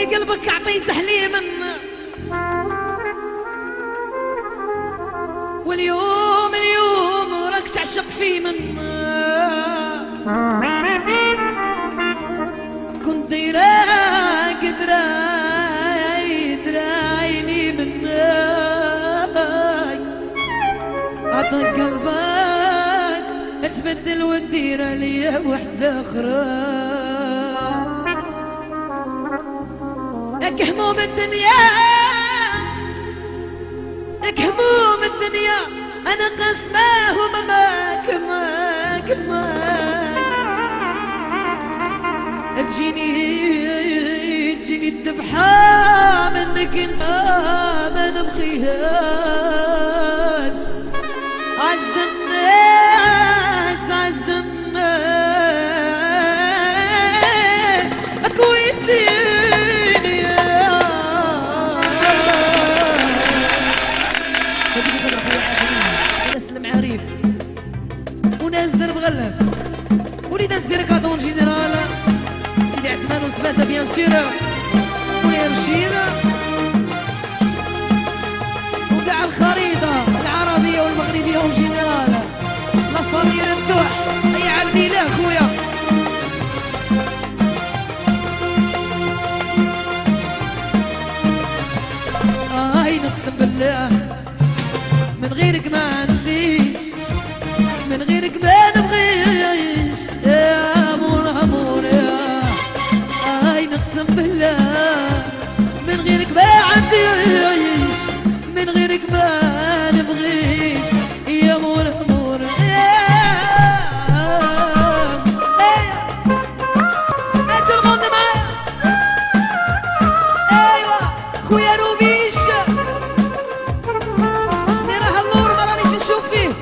قلبك عطيته حليما، واليوم راك تعشق في من كنت دايراك دراعيني منك، عطاك قلبك تبدل وتدير عليا وحدة أخرى. لك هموم الدنيا، لك هموم الدنيا أنا قسماهم معاك تجيني الذبحة منك انت ما نبغيهاش. عز الناس اكويتيني ناس المعاريف وناس درب غلب وليدات زيركادون جينيرال سيدي عثمان وسباتة بيان سور ونيرشير وكاع الخريطة العربية والمغربية والجنرال لا فامي ممدوح أي عبدي له خويا. نقسم بالله من غيرك ما عنديش، من غيرك ما نبغيش يا مور يا نقسم بالله من غيرك ما عنديش، من غيرك ما نبغيش يا مور يا انت الموند معايا. ايوا خويا روبيش اللي راه اللور ما رانيش نشوف فيه.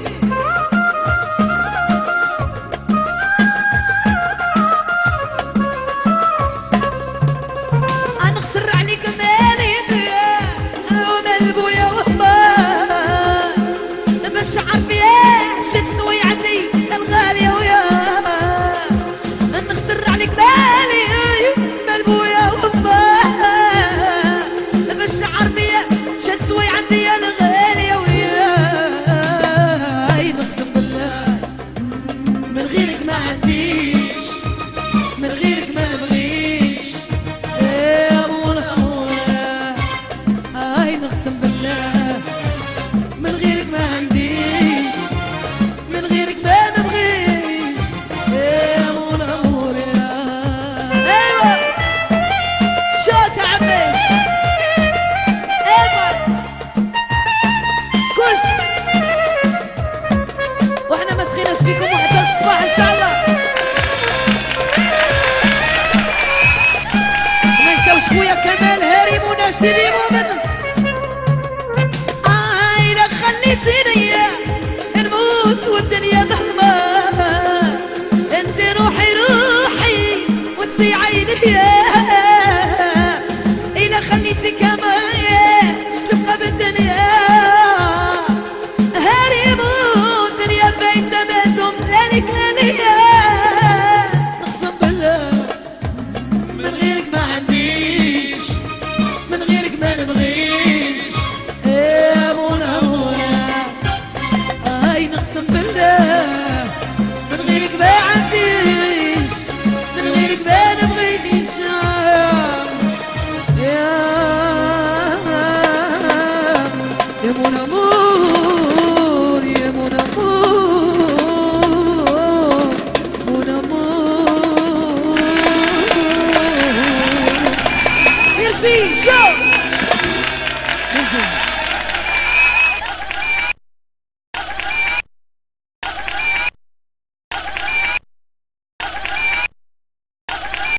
نخسر عليك مالي ومال بويا وهبان باش عارف ياش تسوي عندي الغالية ويا. نخسر عليك مالي مال بويا وهبان باش عارف ياش تسوي عندي الغالية ويا. نقسم بالله من غيرك ما عنديش، من غيرك ما نبغيش يا مولا نقسم بالله من غيرك ما عنديش، من غيرك ما نبغيش يا مولا ايوا شوت يا عمي ايوا كوش واحنا ما سخيناش بيكم وحتى الصباح ان شاء الله. ما نساوش خويا كمال هاري مناسلي مؤمن. لا خليتيني نموت والدنيا ظلمة، انت روحي وانت عيني إلا خليتي كمان تبقى بالدنيا هاري الدنيا بايتة مادوم لانك لانيا. نقسم بالله من غيرك ما عنديش، من غيرك ما نبغيش يا مولا نقسم بالله من غيرك ما عنديش، من غيرك ما نبغيش يا مولا مور يا مولا مور ميرسي شو